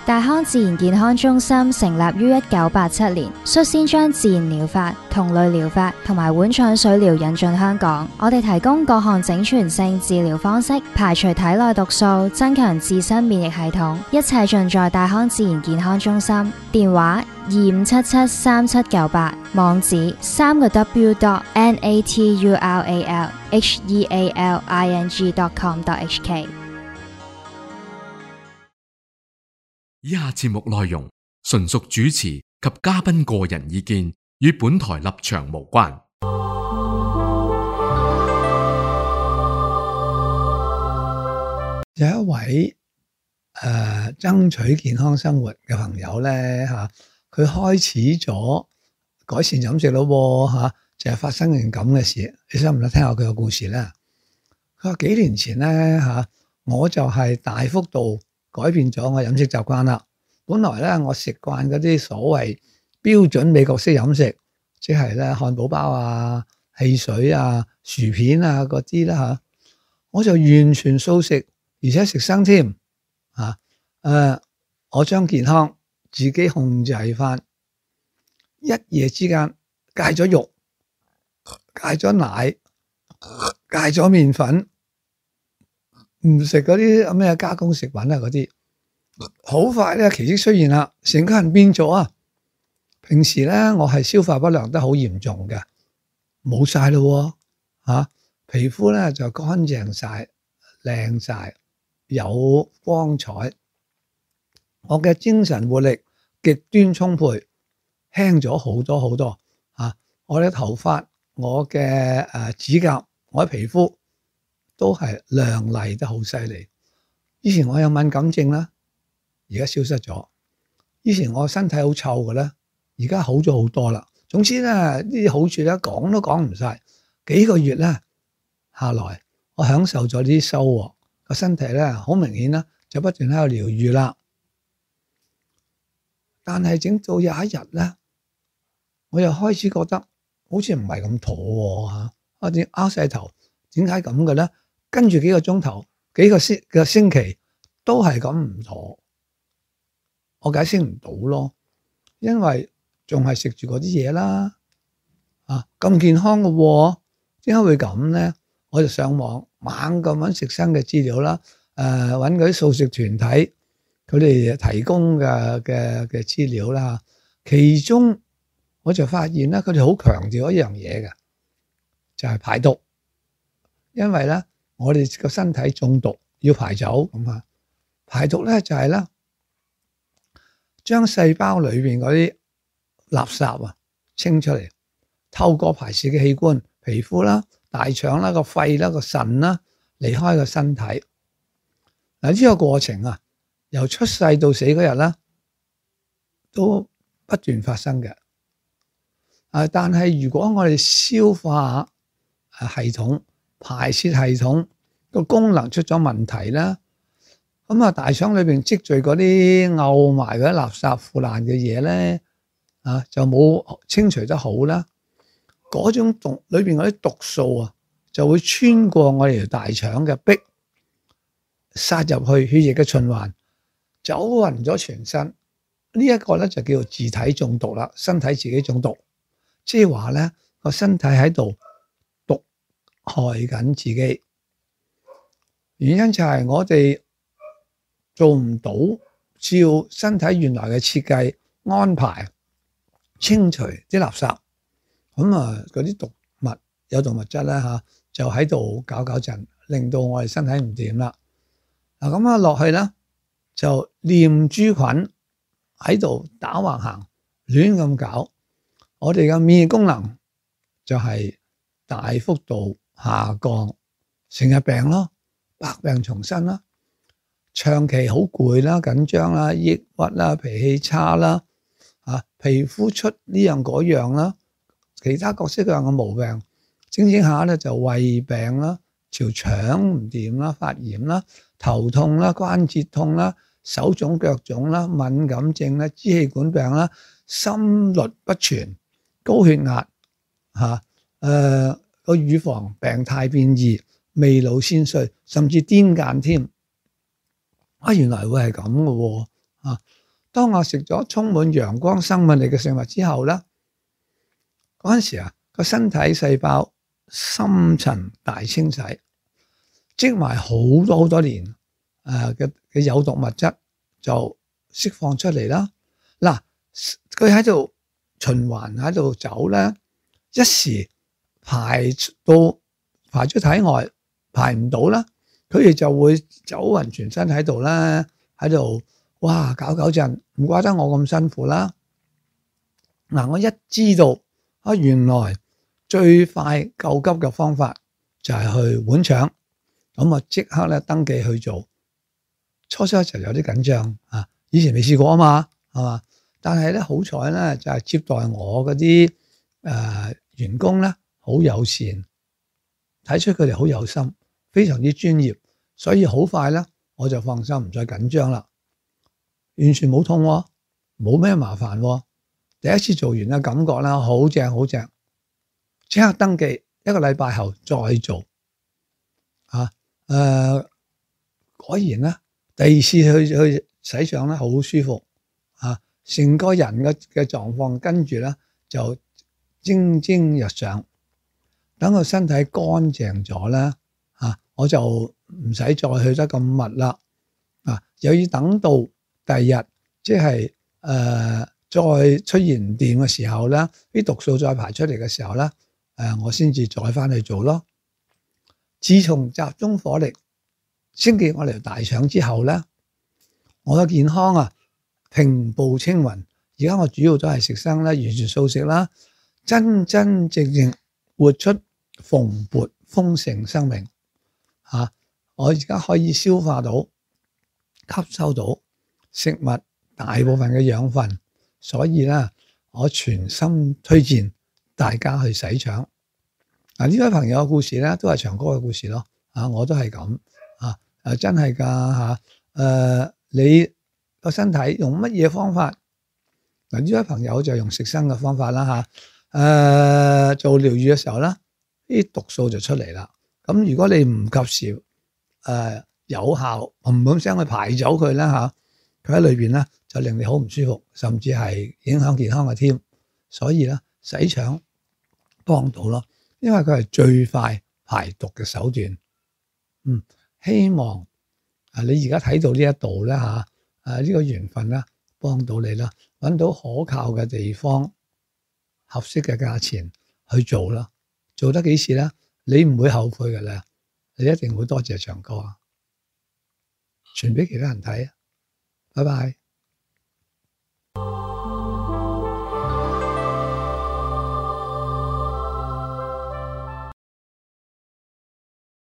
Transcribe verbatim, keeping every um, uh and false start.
大康自然健康中心成立於一九八七年，率先將自然療法、同類療法同埋碗腸水療引進香港。我哋提供各項整全性治療方式，排除體內毒素，增強自身免疫系統，一切盡在大康自然健康中心。電話二五七七三七九八，網址三個 W dot N A T U R A L H E A L I N G dot com dot H K。 以下節目內容純屬主持及嘉賓個人意見，與本台立場無關。 有一位誒、呃、爭取健康生活嘅朋友咧嚇，佢、啊、開始咗改善飲食咯喎嚇，就係、是、發生件咁嘅事。你想唔想聽下佢個故事咧？佢話幾年前咧嚇、啊，我就係大幅度改變咗我飲食習慣啦。本來咧，我食慣嗰啲所謂標準美國式飲食，即係咧漢堡包啊、汽水啊、薯片啊嗰啲啦嚇，我就完全素食，而且食生添嚇。誒、啊，我將健康自己控制翻，一夜之間戒咗肉、戒咗奶、戒咗麵粉，唔食嗰啲咩加工食品啊嗰啲。好快咧，奇蹟出現啦！成個人變咗啊！平時咧，我係消化不良得好嚴重嘅，冇晒咯嚇，皮膚咧就乾淨晒、靚晒、有光彩。我嘅精神活力極端充沛，輕咗好多好多嚇。我嘅頭髮、我嘅誒指甲、我嘅皮膚都係亮麗得好犀利。以前我有敏感症啦。而家消失咗。以前我身體好臭嘅咧，而家好咗好多啦。總之咧，呢啲好處咧講都講唔晒。幾個月咧下來，我享受咗呢啲收穫，個身體咧好明顯啦，就不斷喺度療愈啦。但係整到有一日咧，我又開始覺得好似唔係咁妥喎嚇，我點拗晒頭，點解咁嘅咧？跟住幾個鐘頭、幾個星嘅星期都係咁唔妥。我解釋唔到咯，因為仲係食住嗰啲嘢啦，啊咁健康嘅喎，點解會咁咧？我就上網猛咁揾食生嘅資料啦，誒揾嗰啲素食團體佢哋提供嘅嘅嘅資料啦，其中我就發現咧，佢哋好強調一樣嘢嘅，就係排毒，因為咧我哋個身體中毒要排走咁啊，排毒咧就係咧。將細胞裏邊嗰啲垃圾啊清出嚟，透過排泄嘅器官、皮膚啦、大腸啦、個肺啦、個腎啦，離開個身體。嗱、這、呢個過程啊，由出世到死嗰日啦，都不斷發生嘅。啊，但係如果我哋消化系統、排泄系統個功能出咗問題啦。咁啊，大腸裏邊積聚嗰啲漚埋嗰啲垃圾腐爛嘅嘢咧，啊就冇清除得好啦。嗰種毒裏邊嗰啲毒素啊，就會穿過我哋條大腸嘅壁，殺入去血液嘅循環，走勻咗全身。呢一個咧就叫做自體中毒啦，身體自己中毒，即係話咧個身體喺度毒害緊自己。原因就係我哋做唔到照身體原來嘅設計安排清除啲垃圾，咁啊嗰啲毒物有毒物質咧嚇，就喺度搞搞震，令到我哋身體唔掂啦。嗱咁啊落去咧，就念珠菌喺度打橫行，亂咁搞，我哋嘅免疫功能就係大幅度下降，成日病咯，百病叢生啦。長期好攰啦、緊張啦、抑鬱啦、脾氣差啦，啊，皮膚出呢樣嗰樣啦，其他各式各樣嘅毛病，整整下咧就胃病啦、條腸唔掂啦、發炎啦、頭痛啦、關節痛啦、手腫腳腫啦、敏感症啦、支氣管病啦、心律不全、高血壓嚇，誒個乳房病態變異、未老先衰，甚至癲癇添。啊，原來會係咁嘅喎， 啊。當我食咗充滿陽光生命力嘅食物之後咧，嗰陣時啊個身體細胞深層大清洗，積埋好多好多年誒嘅嘅有毒物質就釋放出嚟啦。嗱，佢喺度循環喺度走咧，一時排到排出體外排唔到啦，佢哋就會走勻全身喺度啦，喺度哇搞搞震，唔怪得我咁辛苦啦。嗱，我一知道啊，原來最快救急嘅方法就係去換腸，咁我即刻咧登記去做。初初就有啲緊張啊，以前未試過啊嘛，係嘛？但係咧好彩咧就係接待我嗰啲誒員工咧好友善，睇出佢哋好有心，非常之專業，所以好快咧我就放心唔再緊張啦，完全冇痛喎，冇咩麻煩喎。第一次做完嘅感覺啦，好正好正，即刻登記，一個禮拜後再做啊。誒、呃，果然咧，第二次去去洗腸咧，好舒服啊，成個人嘅嘅狀況跟住咧就蒸蒸日上。等個身體乾淨咗咧，啊，我就唔使再去得咁密啦，啊，又要等到第二日，即係誒。呃再出現唔掂嘅時候咧，啲毒素再排出嚟嘅時候咧，誒，我先至再翻去做咯。自從集中火力清潔我哋大腸之後咧，我嘅健康啊平步青雲。而家我主要都係食生啦，完全素食啦，真真正正活出蓬勃豐盛生命嚇、啊。我而家可以消化到、吸收到食物大部分嘅養分。所以咧，我全心推薦大家去洗腸。嗱，呢位朋友嘅故事咧，都係長哥嘅故事咯。啊，我都係咁啊，誒真係㗎嚇。誒，你個身體用乜嘢方法？嗱，呢位朋友就用食生嘅方法啦嚇。誒，做療愈嘅時候咧，啲毒素就出嚟啦。咁如果你唔及時誒有效，冚冚聲去排走佢啦嚇。佢喺裏邊咧就令你好唔舒服，甚至係影響健康嘅添。所以咧洗腸幫到咯，因為佢係最快排毒嘅手段。嗯，希望啊你而家睇到呢一度咧嚇，誒呢個緣分咧幫到你啦，揾到可靠嘅地方，合適嘅價錢去做啦。做得幾時咧？你唔會後悔嘅啦，你一定會多謝長哥啊！傳俾其他人睇啊！拜拜。